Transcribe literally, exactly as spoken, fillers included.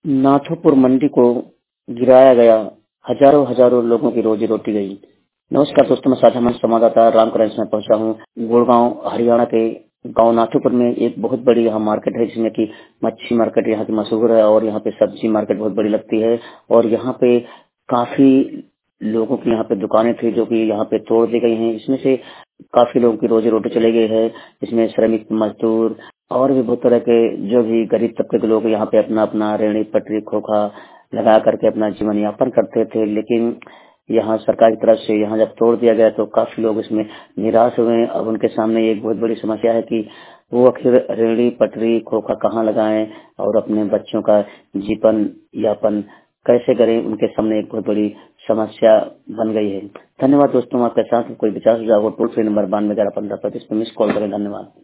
नाथोपुर मंडी को गिराया गया, हजारों हजारों लोगों की रोजी रोटी गई। नमस्कार दोस्तों, मैं साझा मंच संवाददाता रामकरण में पहुंचा हूं। गुड़गांव हरियाणा के गांव नाथोपुर में एक बहुत बड़ी यहाँ मार्केट है, जिसमें कि मच्छी मार्केट यहाँ की मशहूर है और यहाँ पे सब्जी मार्केट बहुत बड़ी लगती है। और यहाँ पे काफी लोगों की यहाँ पे दुकानें थी जो कि यहाँ पे तोड़ दी गई हैं। इसमें से काफी लोगों की रोजी रोटी चली गई है। इसमें श्रमिक मजदूर और भी बहुत तरह के जो भी गरीब तबके के लोग यहाँ पे अपना अपना रेहड़ी पटरी खोखा लगा करके अपना जीवन यापन करते थे। लेकिन यहाँ सरकार की तरफ से यहाँ जब तोड़ दिया गया तो काफी लोग इसमें निराश हुए। अब उनके सामने एक बहुत बड़ी समस्या है कि वो आखिर रेहड़ी पटरी खोखा कहाँ लगाएं और अपने बच्चों का जीवन यापन कैसे करें। उनके सामने एक बहुत बड़ी समस्या बन गई है। धन्यवाद दोस्तों, आपके साथ कोई विचार सुझाव हो टोल फ्री नंबर बानवे ग्यारह पंद्रह पैंतीस पे मिस कॉल करें। धन्यवाद।